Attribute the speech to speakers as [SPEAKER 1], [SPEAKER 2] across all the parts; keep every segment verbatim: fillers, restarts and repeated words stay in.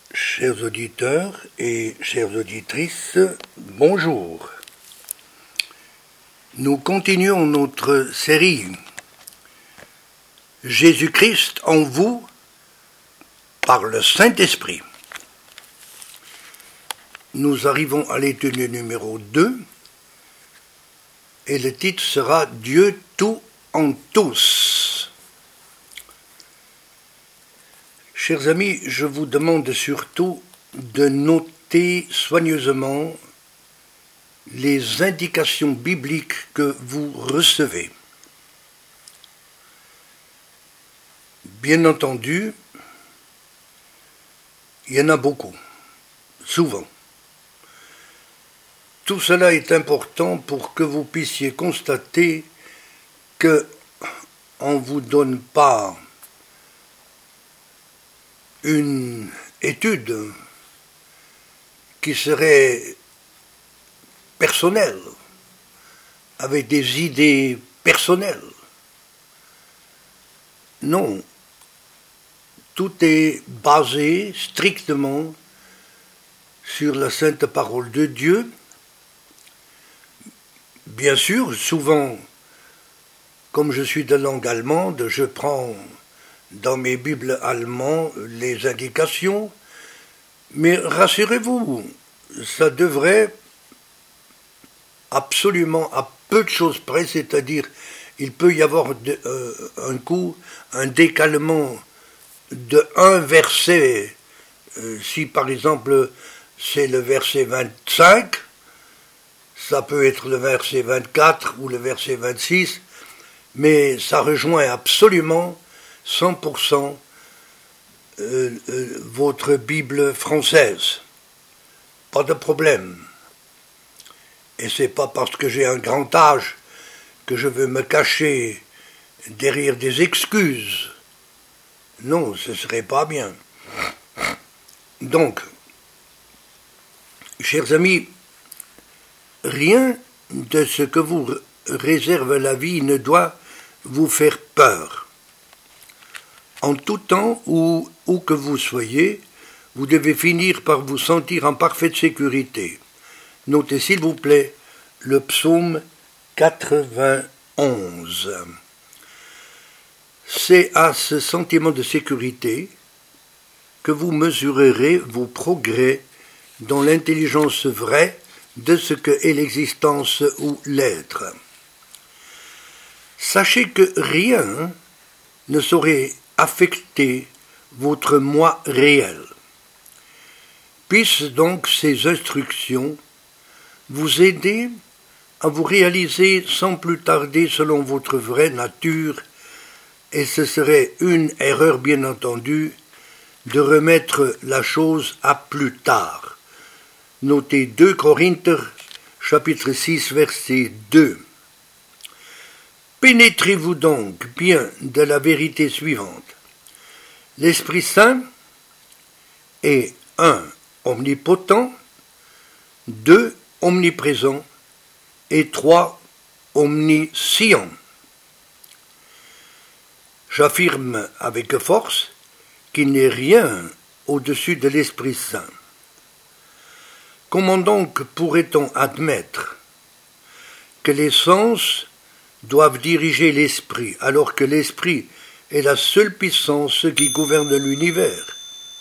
[SPEAKER 1] Chers auditeurs et chères auditrices, bonjour. Nous continuons notre série Jésus-Christ en vous par le Saint-Esprit. Nous arrivons à l'étude numéro deux et le titre sera Dieu tout en tous. Chers amis, je vous demande surtout de noter soigneusement les indications bibliques que vous recevez. Bien entendu, il y en a beaucoup, souvent. Tout cela est important pour que vous puissiez constater que on ne vous donne pas une étude qui serait personnelle, avec des idées personnelles. Non, tout est basé strictement sur la sainte parole de Dieu. Bien sûr, souvent, comme je suis de langue allemande, je prends dans mes bibles allemandes les indications, mais rassurez-vous, ça devrait absolument à peu de choses près, c'est-à-dire il peut y avoir de, euh, un coup, un décalement de un verset, euh, si par exemple c'est le verset vingt-cinq, ça peut être le verset vingt-quatre ou le verset vingt-six, mais ça rejoint absolument cent pour cent euh, euh, votre Bible française. Pas de problème. Et c'est pas parce que j'ai un grand âge que je veux me cacher derrière des excuses. Non, ce serait pas bien. Donc, chers amis, rien de ce que vous réserve la vie ne doit vous faire peur. En tout temps, où, où que vous soyez, vous devez finir par vous sentir en parfaite sécurité. Notez s'il vous plaît le psaume quatre-vingt-onze. C'est à ce sentiment de sécurité que vous mesurerez vos progrès dans l'intelligence vraie de ce que est l'existence ou l'être. Sachez que rien ne saurait affecter votre moi réel. Puissent donc ces instructions vous aider à vous réaliser sans plus tarder selon votre vraie nature, et ce serait une erreur bien entendu de remettre la chose à plus tard. Notez deux Corinthiens, chapitre six, verset deux. Pénétrez-vous donc bien de la vérité suivante. L'Esprit Saint est un omnipotent, deux omniprésent et trois omniscient. J'affirme avec force qu'il n'est rien au-dessus de l'Esprit Saint. Comment donc pourrait-on admettre que les sens doivent diriger l'esprit, alors que l'esprit est la seule puissance qui gouverne l'univers?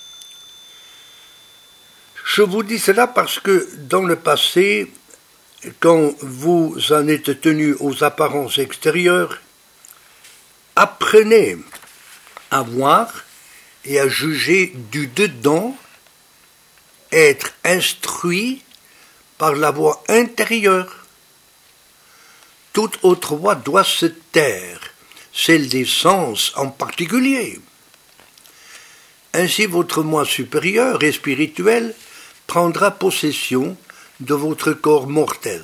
[SPEAKER 1] Je vous dis cela parce que dans le passé, quand vous en êtes tenu aux apparences extérieures, apprenez à voir et à juger du dedans, être instruit par la voix intérieure. Toute autre voix doit se taire, celle des sens en particulier. Ainsi votre moi supérieur et spirituel prendra possession de votre corps mortel.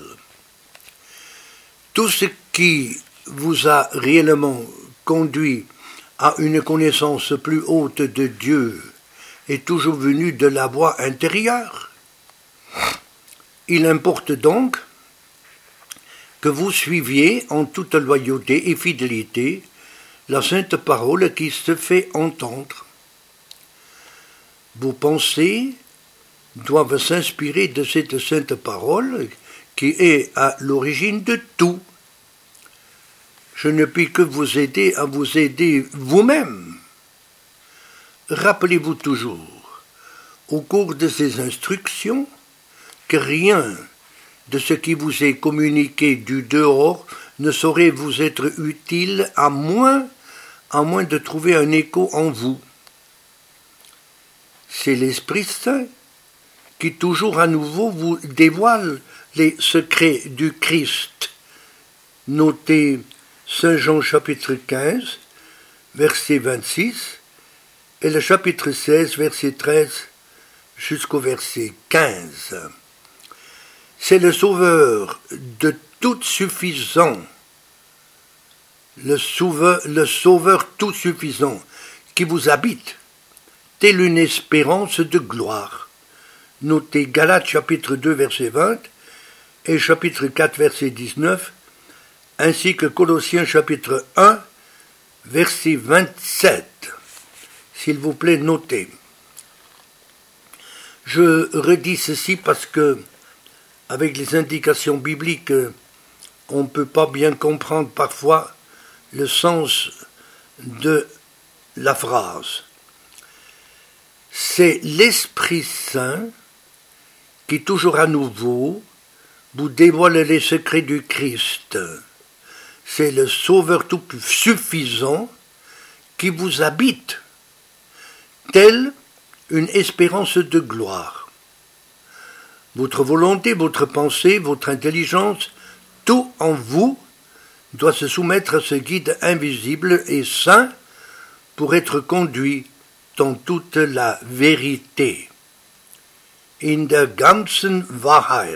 [SPEAKER 1] Tout ce qui vous a réellement conduit à une connaissance plus haute de Dieu est toujours venu de la voix intérieure. Il importe donc que vous suiviez en toute loyauté et fidélité la sainte parole qui se fait entendre. Vos pensées doivent s'inspirer de cette sainte parole qui est à l'origine de tout. Je ne puis que vous aider à vous aider vous-même. Rappelez-vous toujours, au cours de ces instructions, que rien de ce qui vous est communiqué du dehors ne saurait vous être utile à moins, à moins de trouver un écho en vous. C'est l'Esprit Saint qui toujours à nouveau vous dévoile les secrets du Christ. Notez Saint Jean chapitre quinze, verset vingt-six, et le chapitre seize, verset treize, jusqu'au verset quinze. C'est le Sauveur de tout suffisant, le sauveur, le Sauveur tout suffisant qui vous habite, telle une espérance de gloire. Notez Galates chapitre deux, verset vingt, et chapitre quatre, verset dix-neuf, ainsi que Colossiens chapitre un, verset vingt-sept. S'il vous plaît, notez. Je redis ceci parce que, avec les indications bibliques, on ne peut pas bien comprendre parfois le sens de la phrase. C'est l'Esprit Saint qui, toujours à nouveau, vous dévoile les secrets du Christ. C'est le Sauveur tout suffisant qui vous habite, telle une espérance de gloire. Votre volonté, votre pensée, votre intelligence, tout en vous doit se soumettre à ce guide invisible et saint pour être conduit dans toute la vérité. In der ganzen Wahrheit.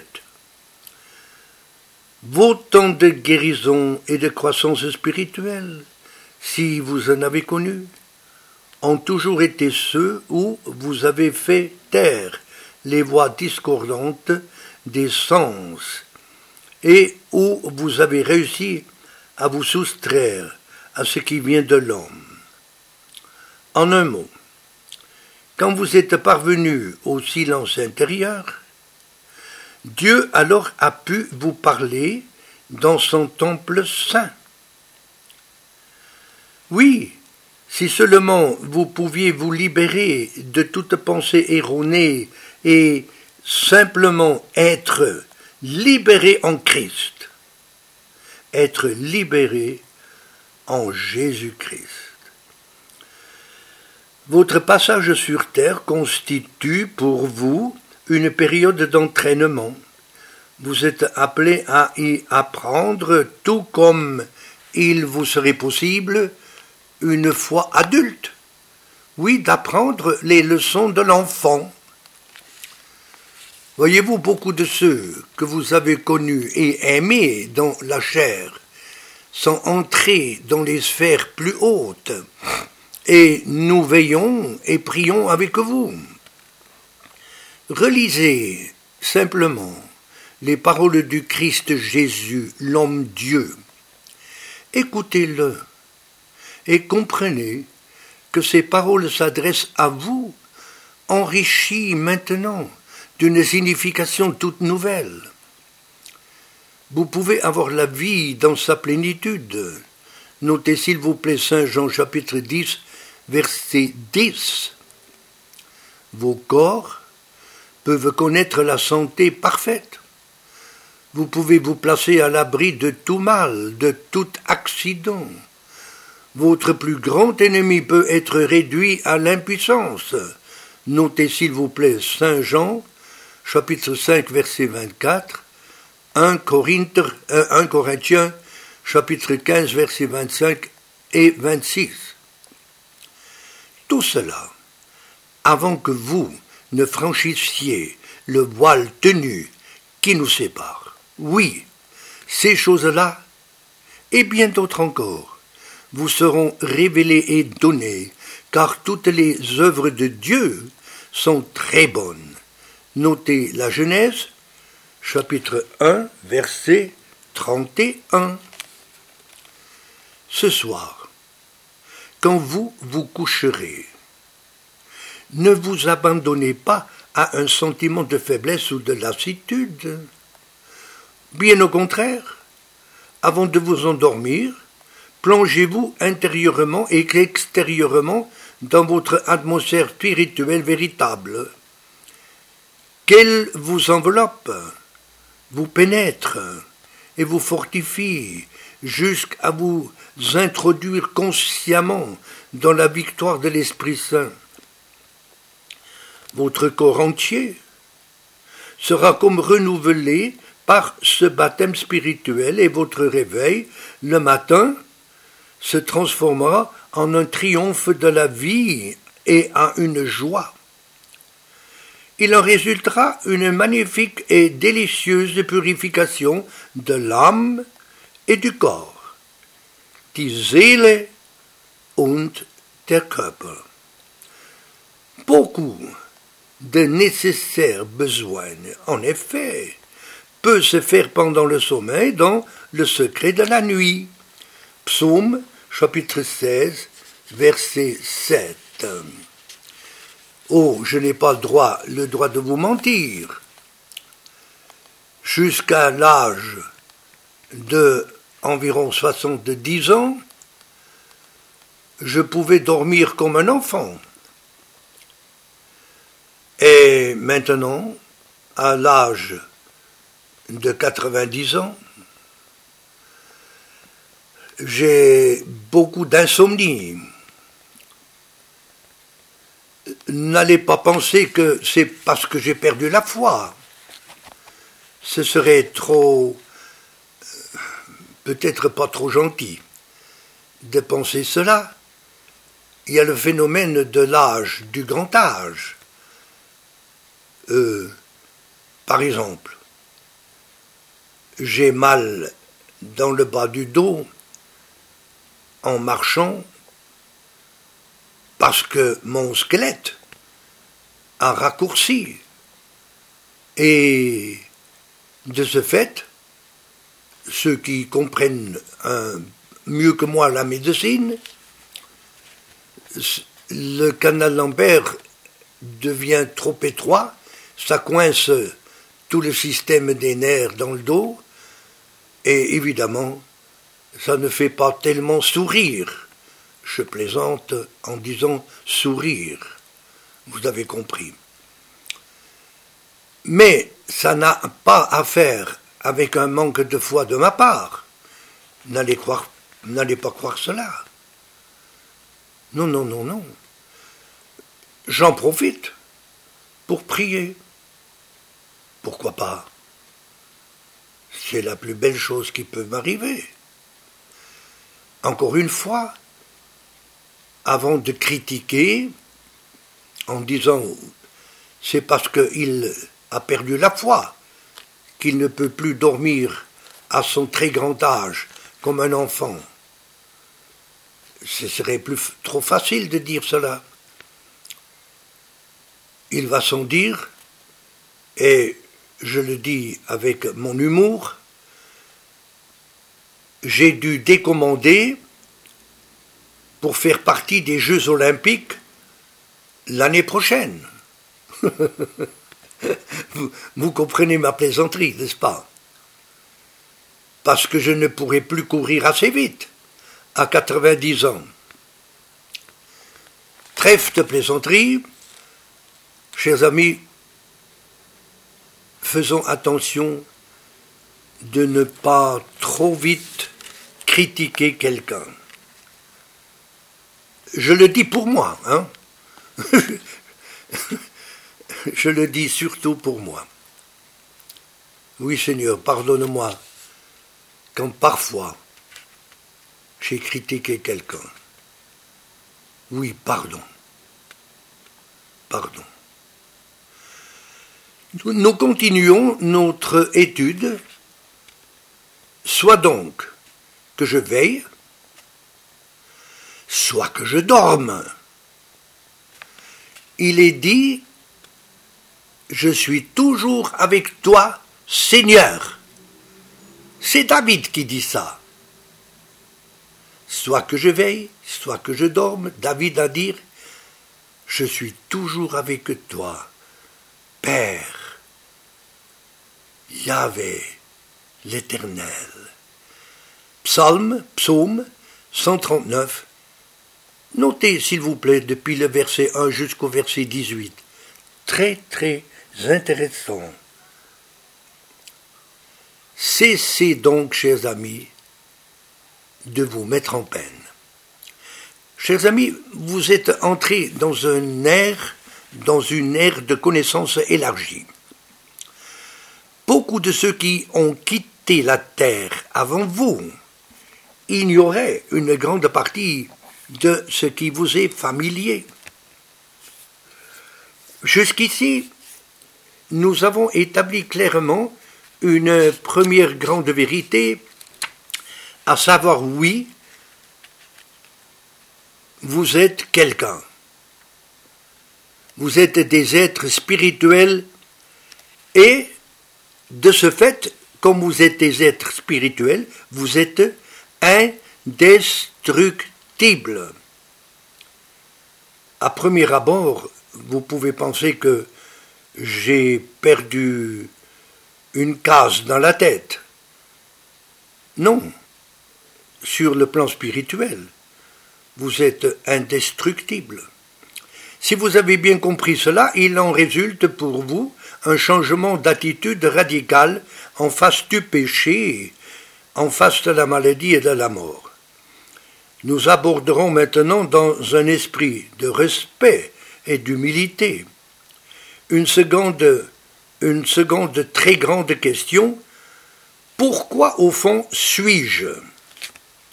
[SPEAKER 1] Vos temps de guérison et de croissance spirituelle, si vous en avez connu, ont toujours été ceux où vous avez fait taire les voix discordantes des sens et où vous avez réussi à vous soustraire à ce qui vient de l'homme. En un mot, quand vous êtes parvenu au silence intérieur, Dieu alors a pu vous parler dans son temple saint. Oui, si seulement vous pouviez vous libérer de toute pensée erronée et simplement être libéré en Christ, être libéré en Jésus-Christ. Votre passage sur terre constitue pour vous une période d'entraînement. Vous êtes appelé à y apprendre tout comme il vous serait possible une fois adulte. Oui, d'apprendre les leçons de l'enfant. Voyez-vous, beaucoup de ceux que vous avez connus et aimés dans la chair sont entrés dans les sphères plus hautes, et nous veillons et prions avec vous. Relisez simplement les paroles du Christ Jésus, l'homme-Dieu. Écoutez-le et comprenez que ces paroles s'adressent à vous, enrichies maintenant d'une signification toute nouvelle. Vous pouvez avoir la vie dans sa plénitude. Notez s'il vous plaît Saint Jean chapitre dix, verset dix. Vos corps peuvent connaître la santé parfaite. Vous pouvez vous placer à l'abri de tout mal, de tout accident. Votre plus grand ennemi peut être réduit à l'impuissance. Notez s'il vous plaît Saint Jean, chapitre cinq, verset vingt-quatre, un Corinthiens, chapitre quinze, verset vingt-cinq et vingt-six. Tout cela, avant que vous ne franchissiez le voile tenu qui nous sépare. Oui, ces choses-là, et bien d'autres encore, vous seront révélées et données, car toutes les œuvres de Dieu sont très bonnes. Notez la Genèse, chapitre un, verset trente et un. Ce soir, quand vous vous coucherez, ne vous abandonnez pas à un sentiment de faiblesse ou de lassitude. Bien au contraire, avant de vous endormir, plongez-vous intérieurement et extérieurement dans votre atmosphère spirituelle véritable, qu'elle vous enveloppe, vous pénètre et vous fortifie jusqu'à vous introduire consciemment dans la victoire de l'Esprit Saint. Votre corps entier sera comme renouvelé par ce baptême spirituel et votre réveil le matin se transformera en un triomphe de la vie et en une joie. Il en résultera une magnifique et délicieuse purification de l'âme et du corps, die Seele und der Körper. Beaucoup de nécessaires besoins, en effet, peut se faire pendant le sommeil dans le secret de la nuit. Psaume, chapitre seize, verset sept. Oh, je n'ai pas le droit, le droit de vous mentir. Jusqu'à l'âge de environ soixante-dix ans, je pouvais dormir comme un enfant. Et maintenant, à l'âge de quatre-vingt-dix ans, j'ai beaucoup d'insomnie. N'allez pas penser que c'est parce que j'ai perdu la foi. Ce serait trop, peut-être pas trop gentil de penser cela. Il y a le phénomène de l'âge, du grand âge. Euh, par exemple, j'ai mal dans le bas du dos en marchant parce que mon squelette a raccourci. Et de ce fait, ceux qui comprennent un, mieux que moi la médecine, le canal lombaire devient trop étroit, ça coince tout le système des nerfs dans le dos, et évidemment, ça ne fait pas tellement sourire. Je plaisante en disant sourire. Vous avez compris. Mais ça n'a pas à faire avec un manque de foi de ma part. N'allez croire, n'allez pas croire cela. Non, non, non, non. J'en profite pour prier. Pourquoi pas? C'est la plus belle chose qui peut m'arriver. Encore une fois, avant de critiquer, en disant c'est parce qu'il a perdu la foi qu'il ne peut plus dormir à son très grand âge comme un enfant. Ce serait plus trop facile de dire cela. Il va sans dire, et je le dis avec mon humour, j'ai dû décommander pour faire partie des Jeux Olympiques l'année prochaine. vous, vous comprenez ma plaisanterie, n'est-ce pas? Parce que je ne pourrai plus courir assez vite à quatre-vingt-dix ans. Trêve de plaisanterie, chers amis, faisons attention de ne pas trop vite critiquer quelqu'un. Je le dis pour moi, hein. Je le dis surtout pour moi. Oui, Seigneur, pardonne-moi quand parfois j'ai critiqué quelqu'un. Oui, pardon. Pardon. Nous continuons notre étude. Soit donc que je veille, soit que je dorme. Il est dit, je suis toujours avec toi, Seigneur. C'est David qui dit ça. Soit que je veille, soit que je dorme, David a dit, je suis toujours avec toi, Père, Yahvé, l'Éternel. Psalm, psaume cent trente-neuf. Notez, s'il vous plaît, depuis le verset un jusqu'au verset dix-huit. Très, très intéressant. Cessez donc, chers amis, de vous mettre en peine. Chers amis, vous êtes entrés dans un ère, dans une ère de connaissance élargie. Beaucoup de ceux qui ont quitté la terre avant vous ignoraient une grande partie de ce qui vous est familier. Jusqu'ici, nous avons établi clairement une première grande vérité, à savoir, oui, vous êtes quelqu'un. Vous êtes des êtres spirituels et, de ce fait, comme vous êtes des êtres spirituels, vous êtes indestructibles. À premier abord, vous pouvez penser que j'ai perdu une case dans la tête. Non, sur le plan spirituel, vous êtes indestructible. Si vous avez bien compris cela, il en résulte pour vous un changement d'attitude radicale en face du péché, en face de la maladie et de la mort. Nous aborderons maintenant dans un esprit de respect et d'humilité une seconde, une seconde très grande question. Pourquoi, au fond, suis-je ? Pourquoi ?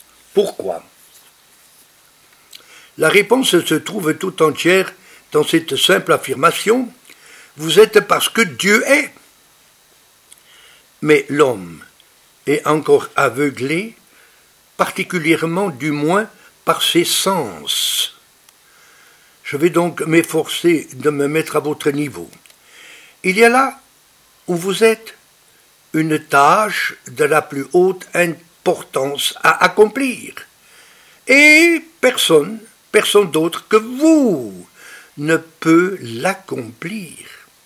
[SPEAKER 1] La réponse se trouve tout entière dans cette simple affirmation. Vous êtes parce que Dieu est. Mais l'homme est encore aveuglé, particulièrement du moins par ses sens. Je vais donc m'efforcer de me mettre à votre niveau. Il y a là où vous êtes une tâche de la plus haute importance à accomplir. Et personne, personne d'autre que vous ne peut l'accomplir.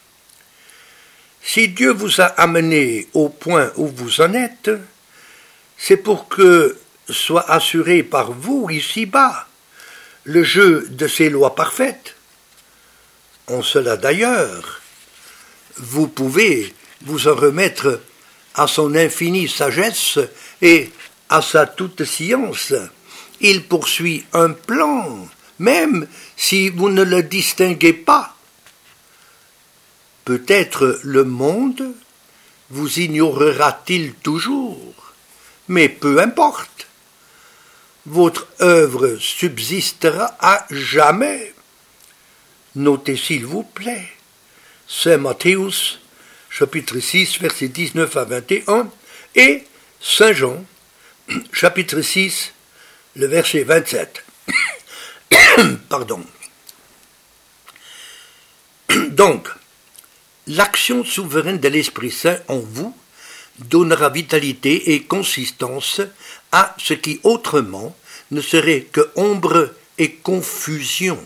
[SPEAKER 1] Si Dieu vous a amené au point où vous en êtes, c'est pour que soit assuré par vous ici-bas le jeu de ses lois parfaites. En cela d'ailleurs, vous pouvez vous en remettre à son infinie sagesse et à sa toute science. Il poursuit un plan, même si vous ne le distinguez pas. Peut-être le monde vous ignorera-t-il toujours, mais peu importe. Votre œuvre subsistera à jamais. Notez s'il vous plaît, Saint Matthieu, chapitre six, versets dix-neuf à vingt et un, et Saint Jean, chapitre six, le verset vingt-sept. Pardon. Donc, l'action souveraine de l'Esprit Saint en vous donnera vitalité et consistance à ce qui autrement ne serait que ombre et confusion.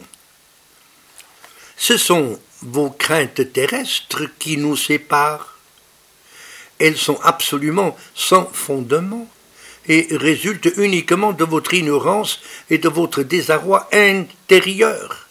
[SPEAKER 1] Ce sont vos craintes terrestres qui nous séparent. Elles sont absolument sans fondement et résultent uniquement de votre ignorance et de votre désarroi intérieur.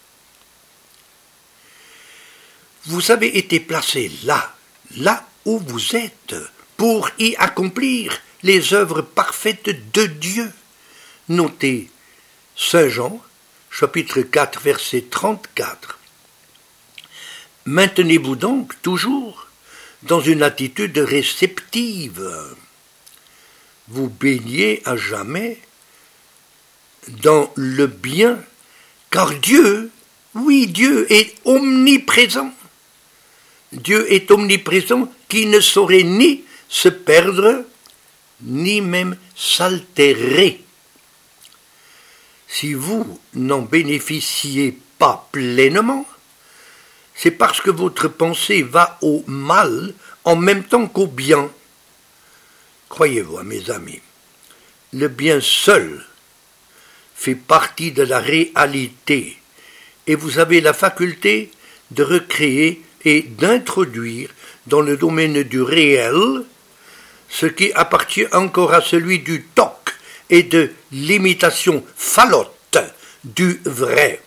[SPEAKER 1] Vous avez été placé là, là où vous êtes, pour y accomplir les œuvres parfaites de Dieu. Notez Saint Jean, chapitre quatre, verset trente-quatre. Maintenez-vous donc toujours dans une attitude réceptive. Vous baignez à jamais dans le bien, car Dieu, oui, Dieu est omniprésent. Dieu est omniprésent qui ne saurait ni se perdre, ni même s'altérer. Si vous n'en bénéficiez pas pleinement, c'est parce que votre pensée va au mal en même temps qu'au bien. Croyez-vous, mes amis, le bien seul fait partie de la réalité et vous avez la faculté de recréer et d'introduire dans le domaine du réel ce qui appartient encore à celui du toc et de l'imitation falote du vrai.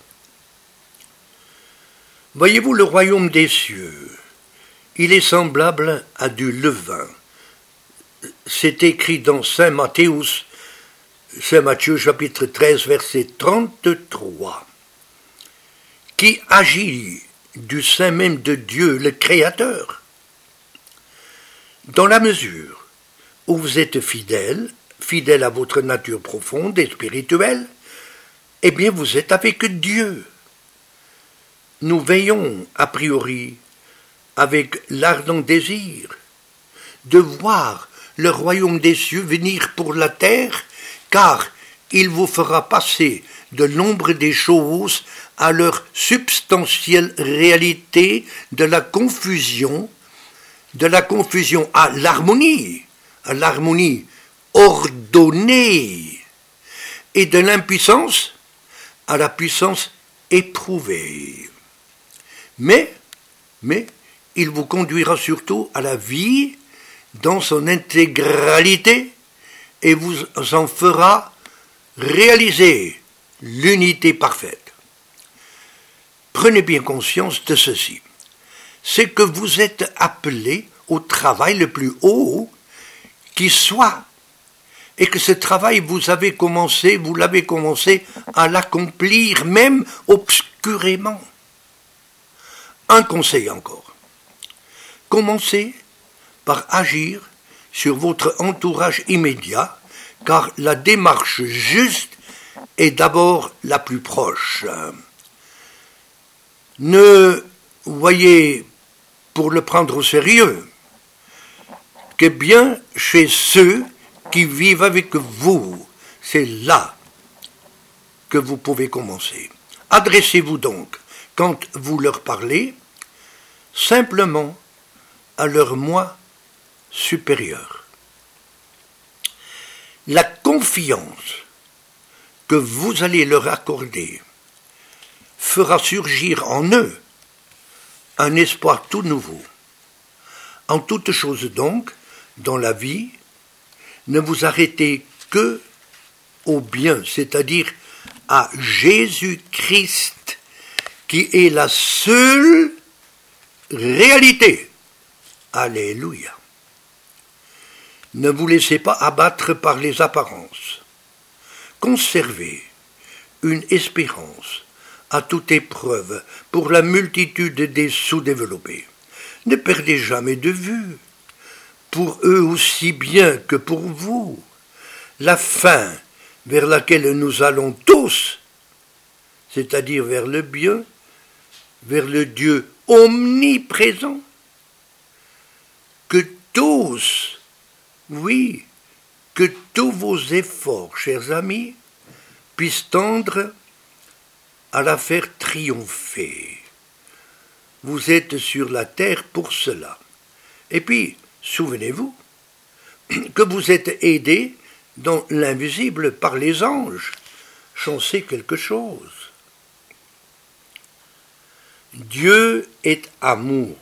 [SPEAKER 1] Voyez-vous le royaume des cieux, il est semblable à du levain. C'est écrit dans Saint Matthéus, Saint Matthieu chapitre treize verset trente-trois, qui agit du sein même de Dieu le Créateur. Dans la mesure où vous êtes fidèle, fidèle à votre nature profonde et spirituelle, eh bien vous êtes avec Dieu. Nous veillons a priori avec l'ardent désir de voir le royaume des cieux venir pour la terre, car il vous fera passer de l'ombre des choses à leur substantielle réalité, de la confusion, de la confusion à l'harmonie, à l'harmonie ordonnée, et de l'impuissance à la puissance éprouvée. Mais, mais, il vous conduira surtout à la vie dans son intégralité et vous en fera réaliser l'unité parfaite. Prenez bien conscience de ceci, c'est que vous êtes appelé au travail le plus haut qui soit, et que ce travail vous avez commencé, vous l'avez commencé à l'accomplir même obscurément. Un conseil encore. Commencez par agir sur votre entourage immédiat, car la démarche juste est d'abord la plus proche. Ne voyez, pour le prendre au sérieux, que bien chez ceux qui vivent avec vous, c'est là que vous pouvez commencer. Adressez-vous donc, quand vous leur parlez, simplement à leur moi supérieur. La confiance que vous allez leur accorder fera surgir en eux un espoir tout nouveau. En toute chose donc, dans la vie, ne vous arrêtez que au bien, c'est-à-dire à Jésus-Christ, qui est la seule réalité. Alléluia. Ne vous laissez pas abattre par les apparences. Conservez une espérance à toute épreuve pour la multitude des sous-développés. Ne perdez jamais de vue, pour eux aussi bien que pour vous, la fin vers laquelle nous allons tous, c'est-à-dire vers le bien, vers le Dieu omniprésent, que tous, oui, que tous vos efforts, chers amis, puissent tendre à la faire triompher. Vous êtes sur la terre pour cela. Et puis, souvenez-vous que vous êtes aidés dans l'invisible par les anges. J'en sais quelque chose. Dieu est amour.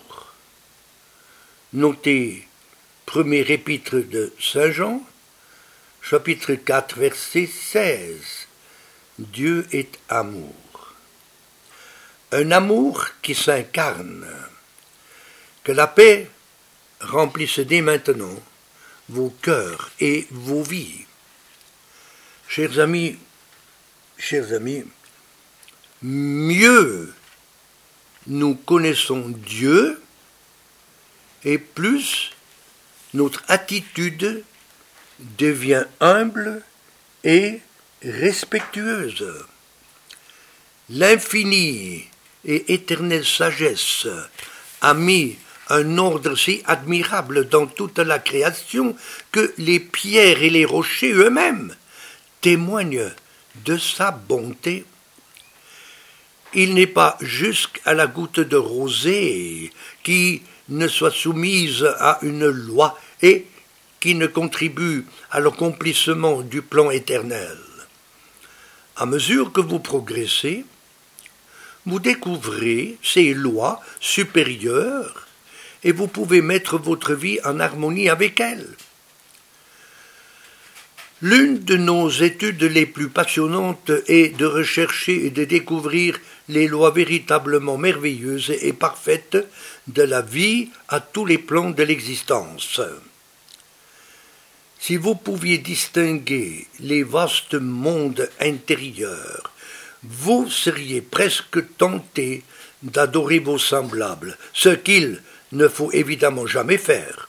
[SPEAKER 1] Notez premier épître de Saint Jean, chapitre quatre, verset seize. Dieu est amour. Un amour qui s'incarne. Que la paix remplisse dès maintenant vos cœurs et vos vies. Chers amis, chers amis, mieux nous connaissons Dieu et plus notre attitude devient humble et respectueuse. L'infinie et éternelle sagesse a mis un ordre si admirable dans toute la création que les pierres et les rochers eux-mêmes témoignent de sa bonté. Il n'est pas jusqu'à la goutte de rosée qui ne soit soumise à une loi et qui ne contribue à l'accomplissement du plan éternel. À mesure que vous progressez, vous découvrez ces lois supérieures et vous pouvez mettre votre vie en harmonie avec elles. L'une de nos études les plus passionnantes est de rechercher et de découvrir les lois véritablement merveilleuses et parfaites de la vie à tous les plans de l'existence. Si vous pouviez distinguer les vastes mondes intérieurs, vous seriez presque tenté d'adorer vos semblables, ce qu'il ne faut évidemment jamais faire.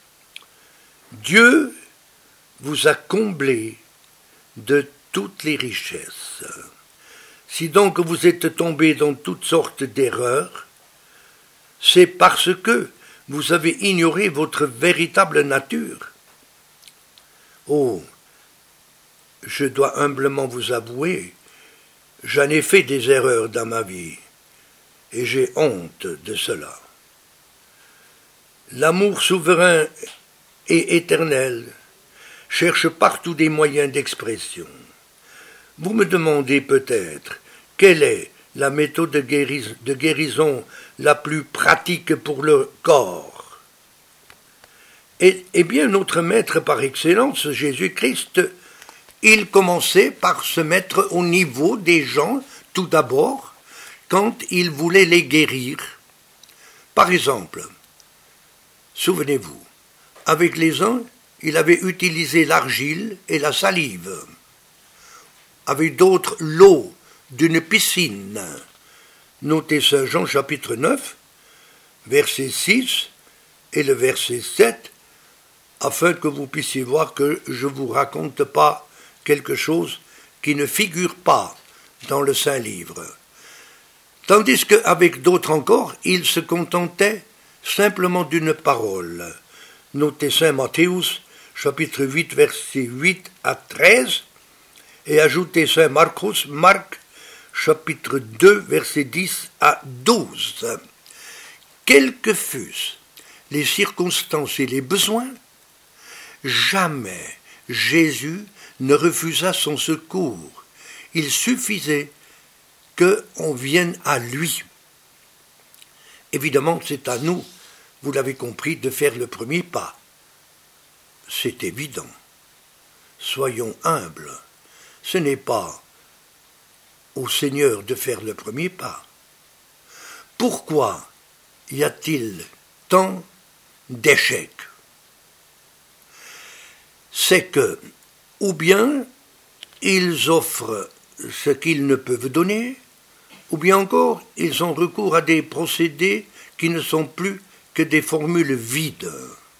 [SPEAKER 1] Dieu vous a comblé de toutes les richesses. Si donc vous êtes tombé dans toutes sortes d'erreurs, c'est parce que vous avez ignoré votre véritable nature. Oh, je dois humblement vous avouer, j'en ai fait des erreurs dans ma vie, et j'ai honte de cela. L'amour souverain et éternel cherche partout des moyens d'expression. Vous me demandez peut-être quelle est la méthode de guérison, de guérison la plus pratique pour le corps. Eh, eh bien, notre maître par excellence, Jésus-Christ, il commençait par se mettre au niveau des gens, tout d'abord, quand il voulait les guérir. Par exemple, souvenez-vous, avec les uns, il avait utilisé l'argile et la salive. Avec d'autres, l'eau d'une piscine. Notez Saint Jean chapitre neuf, verset six et le verset sept, afin que vous puissiez voir que je ne vous raconte pas quelque chose qui ne figure pas dans le Saint-Livre. Tandis qu'avec d'autres encore, il se contentait simplement d'une parole. Notez Saint Matthéus, chapitre huit, versets huit à treize, et ajoutez Saint Marcos, Marc, chapitre deux, versets dix à douze. Quelles que fussent les circonstances et les besoins, jamais Jésus ne refusa son secours. Il suffisait qu'on vienne à lui. Évidemment, c'est à nous, vous l'avez compris, de faire le premier pas. C'est évident. Soyons humbles. Ce n'est pas au Seigneur de faire le premier pas. Pourquoi y a-t-il tant d'échecs? C'est que, ou bien ils offrent ce qu'ils ne peuvent donner, ou bien encore ils ont recours à des procédés qui ne sont plus que des formules vides.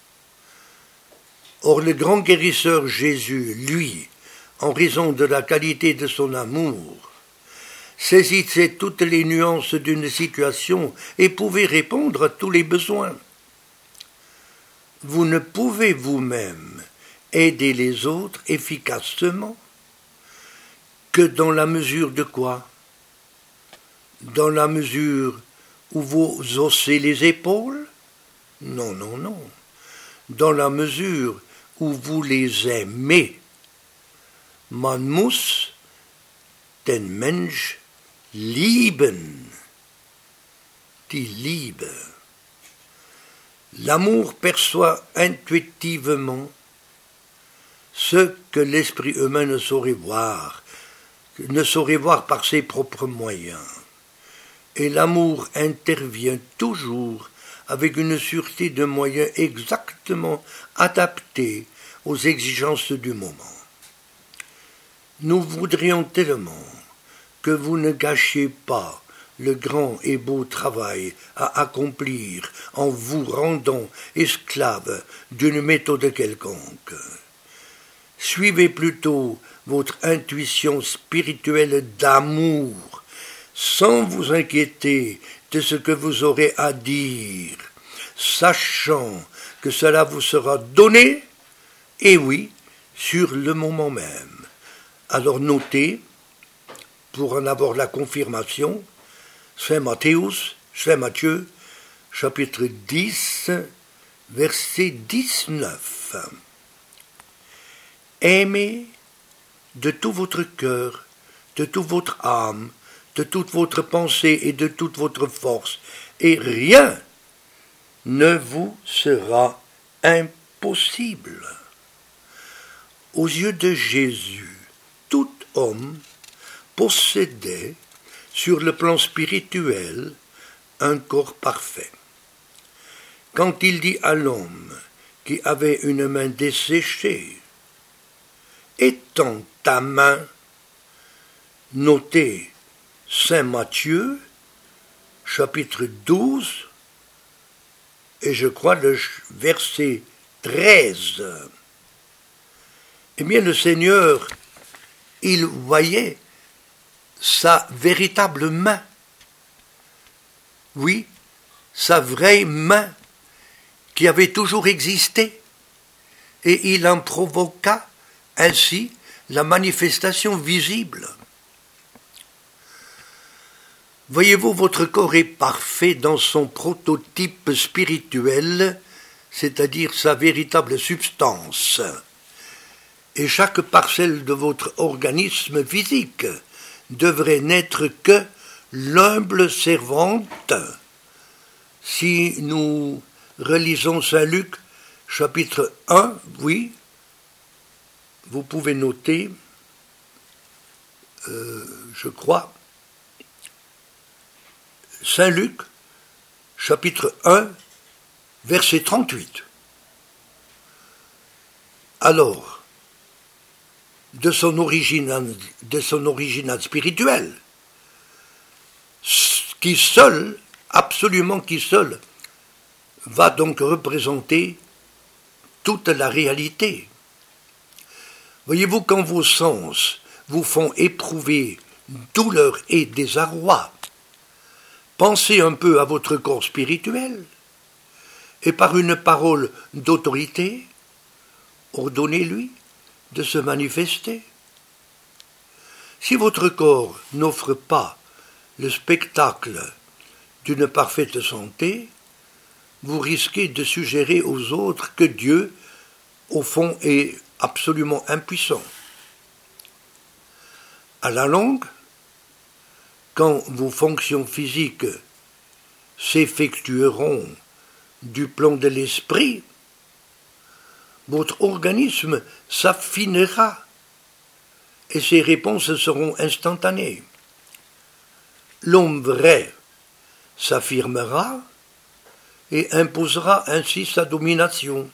[SPEAKER 1] Or le grand guérisseur Jésus, lui, en raison de la qualité de son amour, saisissait toutes les nuances d'une situation et pouvait répondre à tous les besoins. Vous ne pouvez vous-même aider les autres efficacement que dans la mesure de quoi? Dans la mesure où vous haussez les épaules? Non, non, non. Dans la mesure où vous les aimez. Man muss den Mensch lieben. Die Liebe. L'amour perçoit intuitivement ce que l'esprit humain ne saurait voir, ne saurait voir par ses propres moyens. Et l'amour intervient toujours avec une sûreté de moyens exactement adaptés aux exigences du moment. Nous voudrions tellement que vous ne gâchiez pas le grand et beau travail à accomplir en vous rendant esclave d'une méthode quelconque. Suivez plutôt votre intuition spirituelle d'amour, sans vous inquiéter de ce que vous aurez à dire, sachant que cela vous sera donné, et oui, sur le moment même. Alors notez, pour en avoir la confirmation, Saint Matthéus, Saint Matthieu, chapitre dix, verset dix-neuf. Aimez de tout votre cœur, de toute votre âme, de toute votre pensée et de toute votre force, et rien ne vous sera impossible. Aux yeux de Jésus, tout homme possédait, sur le plan spirituel, un corps parfait. Quand il dit à l'homme qui avait une main desséchée, « Étends ta main », notez Saint Matthieu, chapitre douze, et je crois le verset treize. Eh bien, le Seigneur, il voyait sa véritable main. Oui, sa vraie main qui avait toujours existé, et il en provoqua ainsi la manifestation visible. Voyez-vous, votre corps est parfait dans son prototype spirituel, c'est-à-dire sa véritable substance. Et chaque parcelle de votre organisme physique devrait n'être que l'humble servante. Si nous relisons Saint Luc, chapitre un, oui, vous pouvez noter, euh, je crois, Saint Luc, chapitre un, verset trente-huit. Alors, de son origine, de son origine spirituelle, qui seul, absolument qui seul, va donc représenter toute la réalité. Voyez-vous, quand vos sens vous font éprouver douleur et désarroi, pensez un peu à votre corps spirituel, et par une parole d'autorité, ordonnez-lui de se manifester. Si votre corps n'offre pas le spectacle d'une parfaite santé, vous risquez de suggérer aux autres que Dieu, au fond, est absolument impuissant. À la longue, quand vos fonctions physiques s'effectueront du plan de l'esprit, votre organisme s'affinera et ses réponses seront instantanées. L'homme vrai s'affirmera et imposera ainsi sa domination.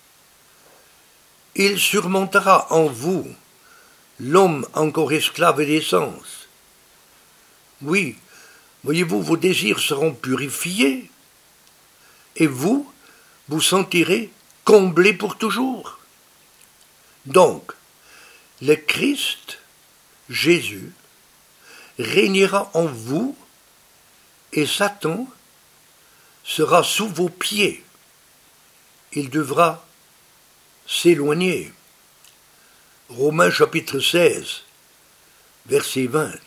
[SPEAKER 1] Il surmontera en vous l'homme encore esclave des sens. Oui, voyez-vous, vos désirs seront purifiés et vous, vous sentirez comblé pour toujours. Donc, le Christ, Jésus, régnera en vous et Satan sera sous vos pieds. Il devra s'éloigner. Romains chapitre seize, verset vingt.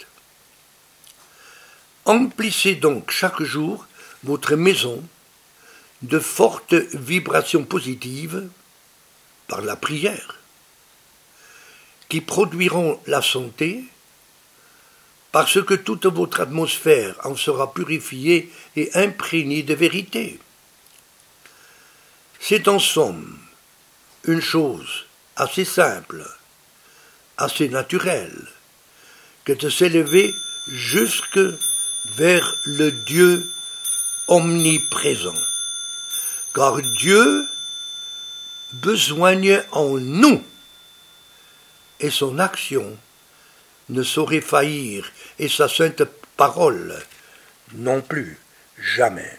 [SPEAKER 1] Emplissez donc chaque jour votre maison de fortes vibrations positives par la prière, qui produiront la santé, parce que toute votre atmosphère en sera purifiée et imprégnée de vérité. C'est en somme une chose assez simple, assez naturelle, que de s'élever jusque vers le Dieu omniprésent. Car Dieu besoigne en nous, et son action ne saurait faillir, et sa sainte parole non plus, jamais.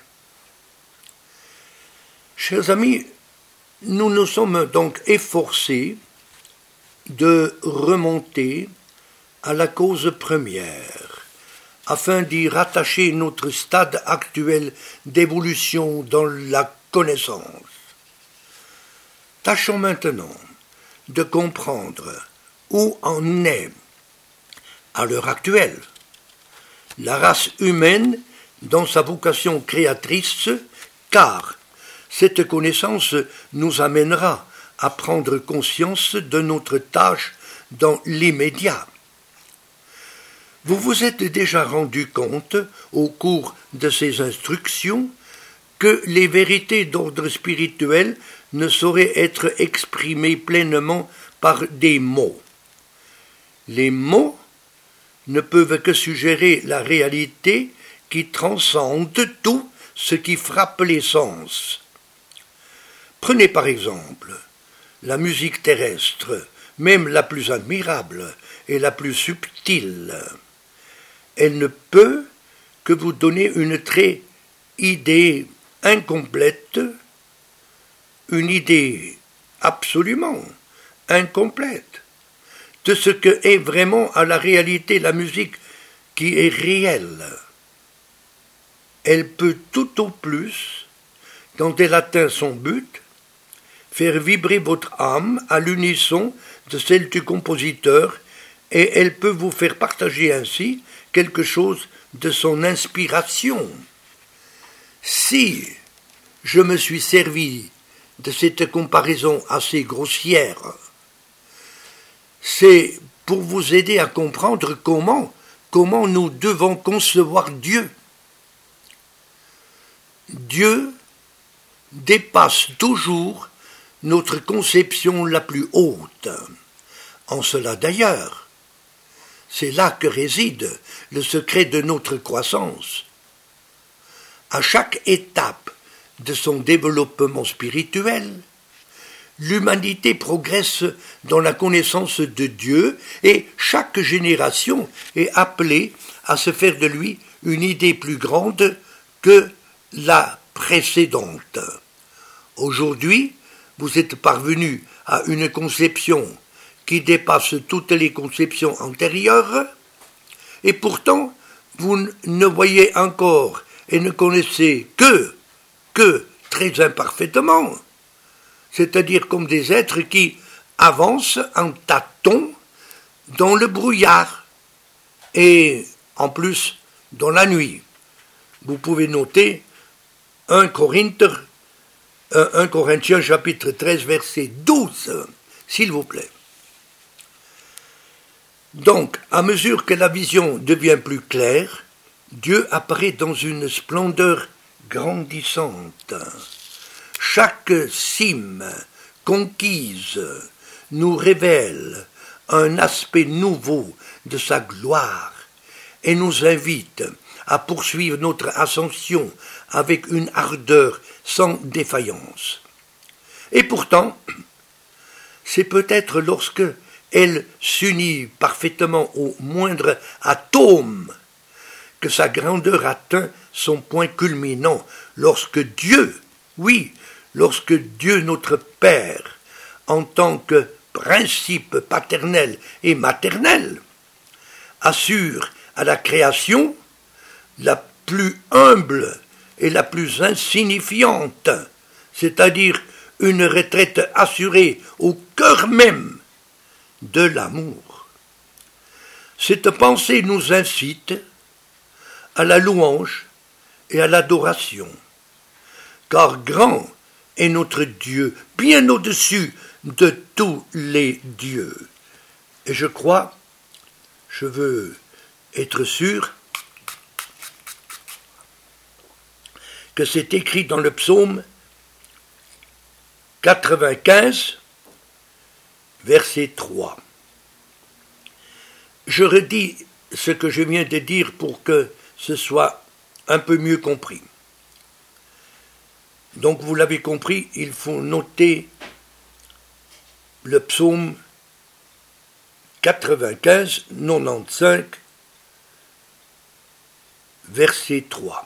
[SPEAKER 1] Chers amis, nous nous sommes donc efforcés de remonter à la cause première, afin d'y rattacher notre stade actuel d'évolution dans la connaissance. Tâchons maintenant de comprendre où en est, à l'heure actuelle, la race humaine dans sa vocation créatrice, car cette connaissance nous amènera à prendre conscience de notre tâche dans l'immédiat. Vous vous êtes déjà rendu compte, au cours de ces instructions, que les vérités d'ordre spirituel ne sauraient être exprimées pleinement par des mots. Les mots ne peuvent que suggérer la réalité qui transcende tout ce qui frappe les sens. Prenez par exemple la musique terrestre, même la plus admirable et la plus subtile. Elle ne peut que vous donner une très idée incomplète, une idée absolument incomplète de ce que est vraiment à la réalité la musique qui est réelle. Elle peut tout au plus, quand elle atteint son but, faire vibrer votre âme à l'unisson de celle du compositeur, et elle peut vous faire partager ainsi quelque chose de son inspiration. Si je me suis servi de cette comparaison assez grossière, c'est pour vous aider à comprendre comment, comment nous devons concevoir Dieu. Dieu dépasse toujours notre conception la plus haute. En cela d'ailleurs, c'est là que réside le secret de notre croissance. À chaque étape de son développement spirituel, l'humanité progresse dans la connaissance de Dieu et chaque génération est appelée à se faire de lui une idée plus grande que la précédente. Aujourd'hui, vous êtes parvenu à une conception qui dépasse toutes les conceptions antérieures, et pourtant, vous ne voyez encore et ne connaissez que, que très imparfaitement, c'est-à-dire comme des êtres qui avancent en tâtons dans le brouillard, et en plus dans la nuit. Vous pouvez noter un Corinthiens, un Corinthiens chapitre treize, verset douze, s'il vous plaît. Donc, à mesure que la vision devient plus claire, Dieu apparaît dans une splendeur grandissante. Chaque cime conquise nous révèle un aspect nouveau de sa gloire et nous invite à poursuivre notre ascension avec une ardeur sans défaillance. Et pourtant, c'est peut-être lorsque elle s'unit parfaitement au moindre atome que sa grandeur atteint son point culminant, lorsque Dieu, oui, lorsque Dieu notre Père, en tant que principe paternel et maternel, assure à la création la plus humble et la plus insignifiante, c'est-à-dire une retraite assurée au cœur même de l'amour. Cette pensée nous incite à la louange et à l'adoration, car grand est notre Dieu, bien au-dessus de tous les dieux. Et je crois, je veux être sûr, que c'est écrit dans le psaume quatre-vingt-quinze, verset trois. Je redis ce que je viens de dire pour que ce soit un peu mieux compris. Donc vous l'avez compris, il faut noter le psaume quatre-vingt-quinze, quatre-vingt-quinze, verset trois.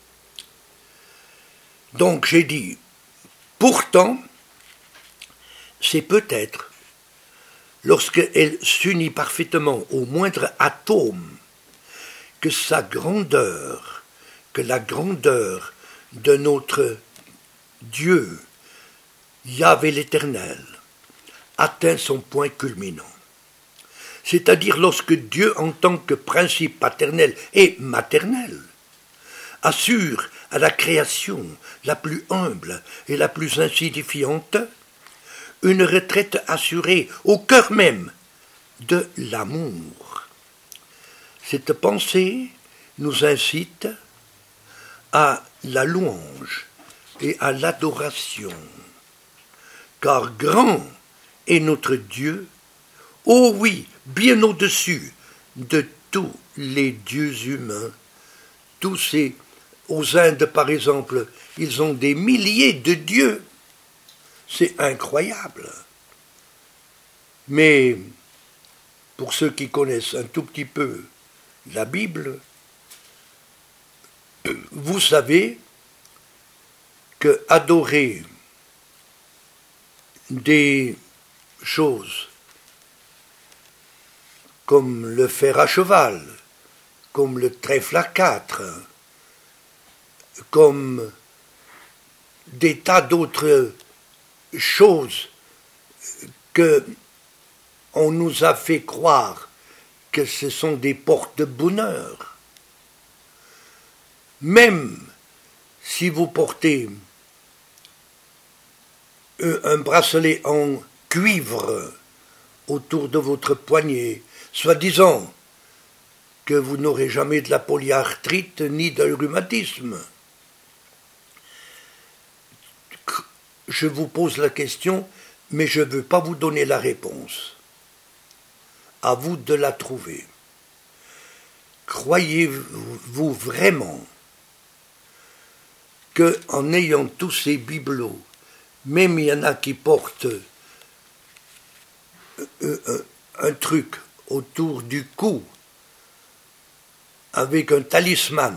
[SPEAKER 1] Donc j'ai dit, pourtant, c'est peut-être lorsqu'elle s'unit parfaitement au moindre atome que sa grandeur, que la grandeur de notre Dieu, Yahvé l'Éternel, atteint son point culminant. C'est-à-dire lorsque Dieu, en tant que principe paternel et maternel, assure à la création la plus humble et la plus insignifiante une retraite assurée au cœur même de l'amour. Cette pensée nous incite à la louange et à l'adoration, car grand est notre Dieu, oh oui, bien au-dessus de tous les dieux humains. Tous ces, aux Indes par exemple, ils ont des milliers de dieux. C'est incroyable. Mais pour ceux qui connaissent un tout petit peu la Bible, vous savez que adorer des choses comme le fer à cheval, comme le trèfle à quatre, comme des tas d'autres choses que on nous a fait croire que ce sont des porte-bonheur. Même si vous portez un bracelet en cuivre autour de votre poignet, soi-disant que vous n'aurez jamais de la polyarthrite ni de rhumatisme. Je vous pose la question, mais je ne veux pas vous donner la réponse. À vous de la trouver. Croyez-vous vraiment qu'en ayant tous ces bibelots, même il y en a qui portent un, un, un truc autour du cou avec un talisman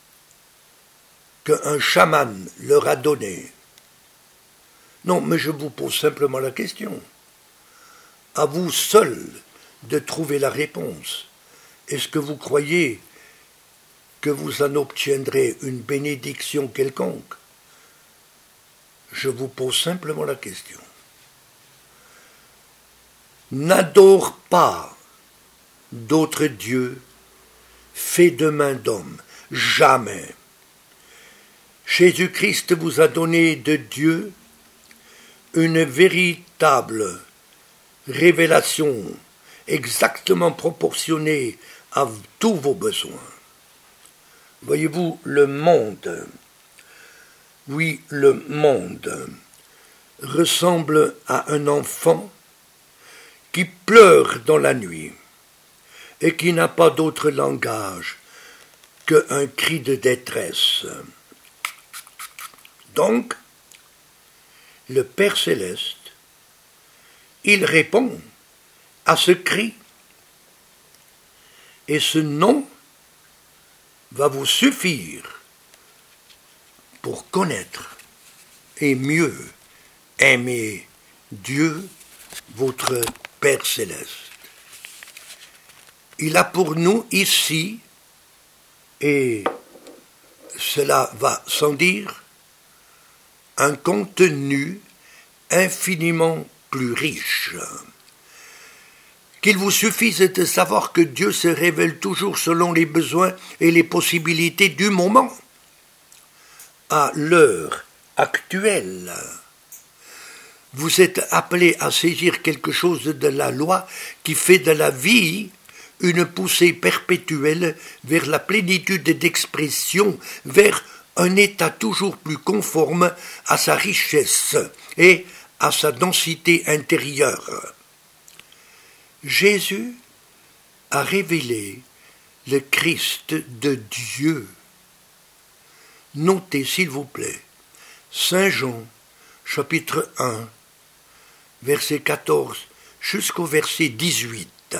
[SPEAKER 1] qu'un chaman leur a donné. Non, mais je vous pose simplement la question. À vous seul de trouver la réponse. Est-ce que vous croyez que vous en obtiendrez une bénédiction quelconque? Je vous pose simplement la question. N'adore pas d'autres dieux faits de main d'homme. Jamais. Jésus-Christ vous a donné de Dieu une véritable révélation exactement proportionnée à tous vos besoins. Voyez-vous, le monde, oui, le monde ressemble à un enfant qui pleure dans la nuit et qui n'a pas d'autre langage qu'un cri de détresse. Donc, le Père Céleste, il répond à ce cri, et ce nom va vous suffire pour connaître et mieux aimer Dieu, votre Père Céleste. Il a pour nous ici, et cela va sans dire, un contenu infiniment plus riche. Qu'il vous suffise de savoir que Dieu se révèle toujours selon les besoins et les possibilités du moment, à l'heure actuelle. Vous êtes appelé à saisir quelque chose de la loi qui fait de la vie une poussée perpétuelle vers la plénitude d'expression, vers un état toujours plus conforme à sa richesse et à sa densité intérieure. Jésus a révélé le Christ de Dieu. Notez s'il vous plaît, Saint Jean, chapitre un, verset quatorze jusqu'au verset dix-huit.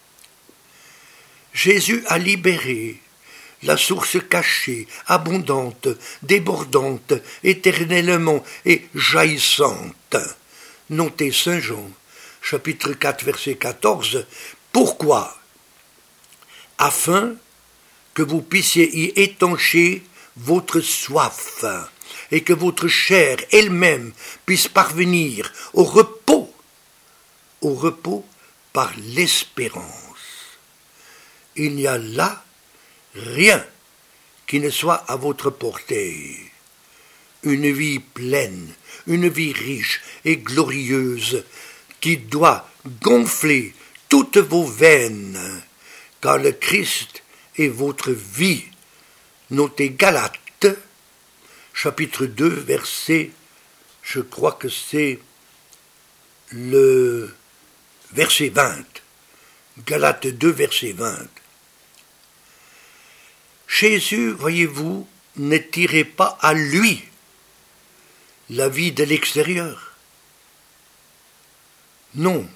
[SPEAKER 1] Jésus a libéré la source cachée, abondante, débordante, éternellement et jaillissante. Notez Saint Jean, chapitre quatre, verset quatorze. Pourquoi? Afin que vous puissiez y étancher votre soif et que votre chair elle-même puisse parvenir au repos, au repos par l'espérance. Il n'y a là rien qui ne soit à votre portée. Une vie pleine, une vie riche et glorieuse qui doit gonfler toutes vos veines, car le Christ est votre vie. Notez Galates, chapitre deux, verset, je crois que c'est le verset vingt. Galates deux, verset vingt. Jésus, voyez-vous, ne tirait pas à lui la vie de l'extérieur. Non,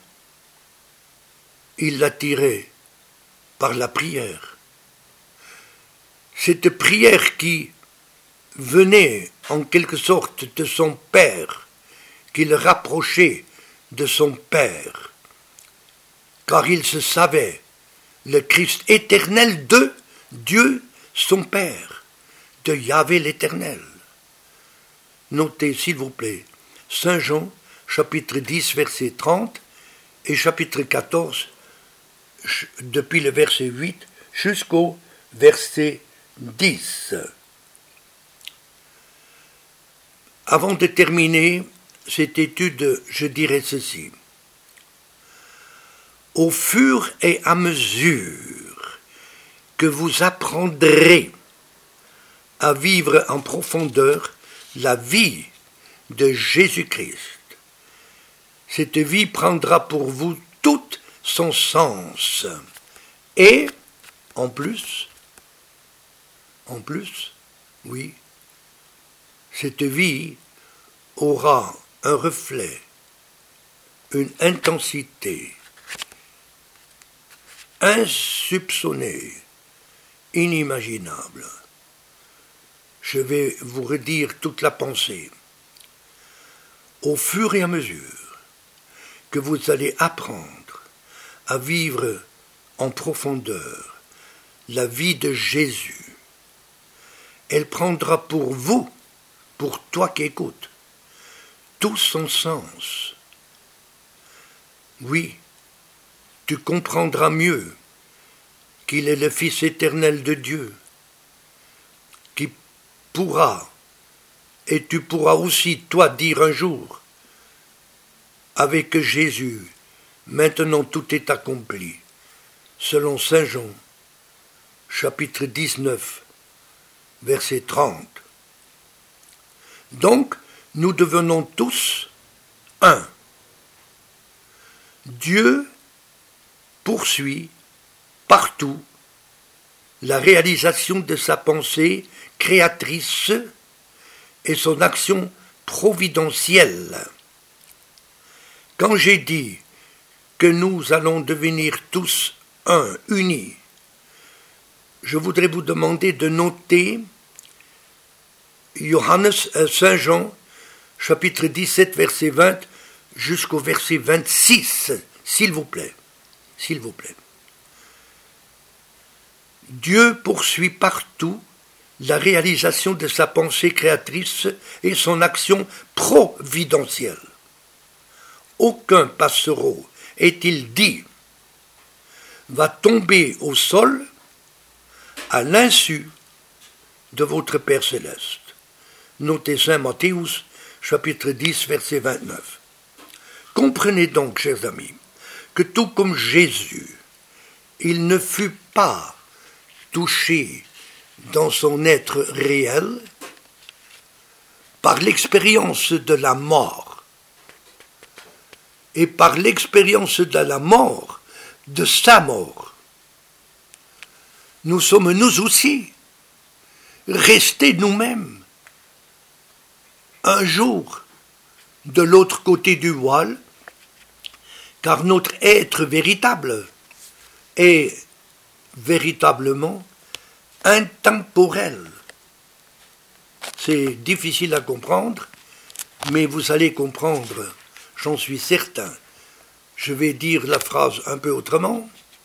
[SPEAKER 1] il la tirait par la prière. Cette prière qui venait en quelque sorte de son Père, qui le rapprochait de son Père, car il se savait le Christ éternel de Dieu son Père, de Yahvé l'Éternel. Notez s'il vous plaît, Saint Jean, chapitre dix, verset trente, et chapitre quatorze, depuis le verset huit jusqu'au verset dix. Avant de terminer cette étude, je dirais ceci. Au fur et à mesure que vous apprendrez à vivre en profondeur la vie de Jésus-Christ, cette vie prendra pour vous tout son sens. Et, en plus, en plus, oui, cette vie aura un reflet, une intensité insoupçonnée, inimaginable. Je vais vous redire toute la pensée. Au fur et à mesure que vous allez apprendre à vivre en profondeur la vie de Jésus, elle prendra pour vous, pour toi qui écoutes, tout son sens. Oui, tu comprendras mieux qu'il est le Fils éternel de Dieu, qui pourra, et tu pourras aussi, toi, dire un jour, avec Jésus, maintenant tout est accompli, selon Saint Jean, chapitre dix-neuf, verset trente. Donc, nous devenons tous un. Dieu poursuit partout la réalisation de sa pensée créatrice et son action providentielle. Quand j'ai dit que nous allons devenir tous un, unis, je voudrais vous demander de noter Johannes, euh, Saint Jean, chapitre dix-sept, verset vingt, jusqu'au verset vingt-six, s'il vous plaît, s'il vous plaît. Dieu poursuit partout la réalisation de sa pensée créatrice et son action providentielle. Aucun passereau, est-il dit, va tomber au sol à l'insu de votre Père céleste. Notez Saint Matthéus, chapitre dix, verset vingt-neuf. Comprenez donc, chers amis, que tout comme Jésus, il ne fut pas touché dans son être réel par l'expérience de la mort et par l'expérience de la mort, de sa mort. Nous sommes nous aussi restés nous-mêmes un jour de l'autre côté du voile, car notre être véritable est véritablement intemporel. C'est difficile à comprendre, mais vous allez comprendre, j'en suis certain. Je vais dire la phrase un peu autrement.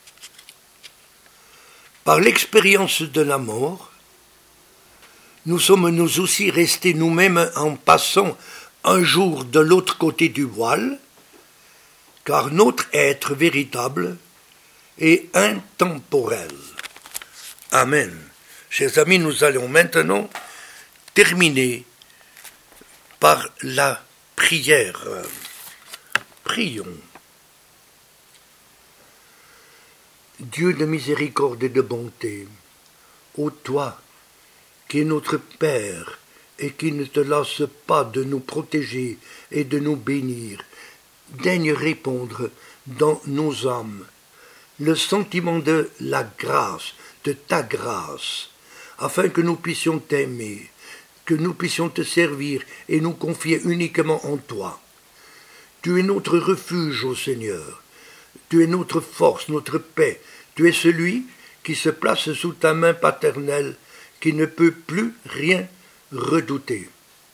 [SPEAKER 1] Par l'expérience de la mort, nous sommes nous aussi restés nous-mêmes en passant un jour de l'autre côté du voile, car notre être véritable est intemporel. Amen. Chers amis, nous allons maintenant terminer par la prière. Prions. Dieu de miséricorde et de bonté, ô toi, qui es notre Père, et qui ne te lasse pas de nous protéger et de nous bénir, daigne répondre dans nos âmes le sentiment de la grâce, de ta grâce, afin que nous puissions t'aimer, que nous puissions te servir et nous confier uniquement en toi. Tu es notre refuge, ô Seigneur, tu es notre force, notre paix, tu es celui qui se place sous ta main paternelle, qui ne peut plus rien redouter.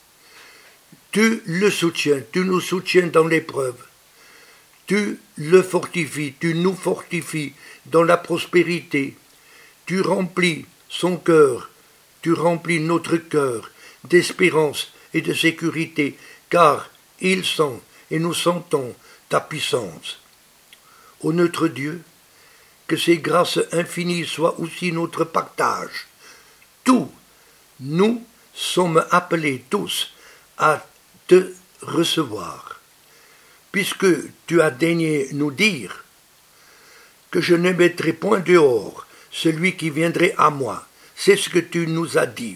[SPEAKER 1] Tu le soutiens, tu nous soutiens dans l'épreuve. Tu le fortifies, tu nous fortifies dans la prospérité. Tu remplis son cœur, tu remplis notre cœur d'espérance et de sécurité, car il sent et nous sentons ta puissance. Ô notre Dieu, que ces grâces infinies soient aussi notre partage. Tous, nous sommes appelés tous à te recevoir, puisque tu as daigné nous dire que je ne mettrai point dehors celui qui viendrait à moi. C'est ce que tu nous as dit.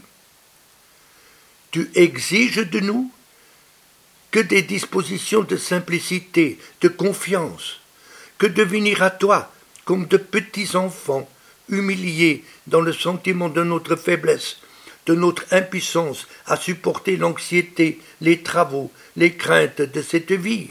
[SPEAKER 1] Tu exiges de nous que des dispositions de simplicité, de confiance, que de venir à toi comme de petits enfants, humiliés dans le sentiment de notre faiblesse, de notre impuissance à supporter l'anxiété, les travaux, les craintes de cette vie.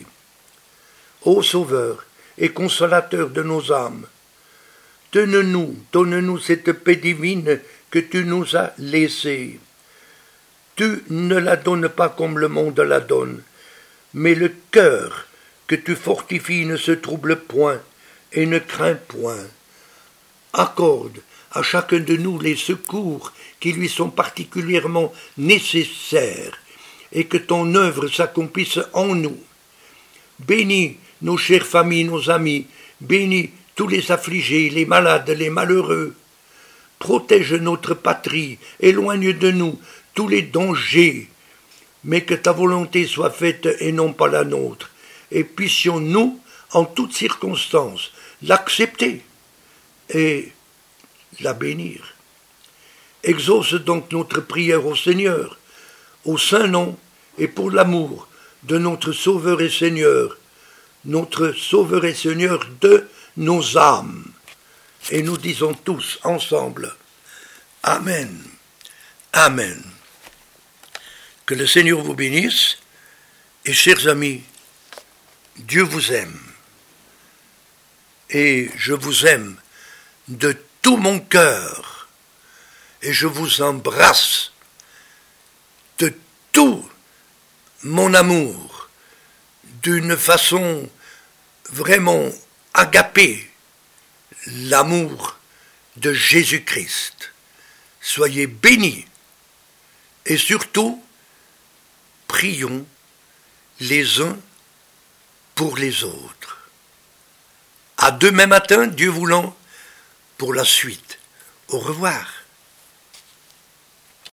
[SPEAKER 1] Ô Sauveur et Consolateur de nos âmes, donne-nous, donne-nous cette paix divine que tu nous as laissée. Tu ne la donnes pas comme le monde la donne, mais le cœur que tu fortifies ne se trouble point et ne craint point. Accorde à chacun de nous les secours qui lui sont particulièrement nécessaires, et que ton œuvre s'accomplisse en nous. Bénis nos chères familles, nos amis, bénis tous les affligés, les malades, les malheureux. Protège notre patrie, éloigne de nous tous les dangers, mais que ta volonté soit faite et non pas la nôtre, et puissions-nous, en toutes circonstances, l'accepter et la bénir. Exauce donc notre prière au Seigneur, au saint nom et pour l'amour de notre Sauveur et Seigneur, notre Sauveur et Seigneur de nos âmes. Et nous disons tous ensemble, Amen, Amen. Que le Seigneur vous bénisse, et chers amis, Dieu vous aime, et je vous aime de tout mon cœur, et je vous embrasse de tout mon amour, d'une façon vraiment agapée, l'amour de Jésus-Christ. Soyez bénis, et surtout, prions les uns pour les autres. À demain matin, Dieu voulant, pour la suite. Au revoir.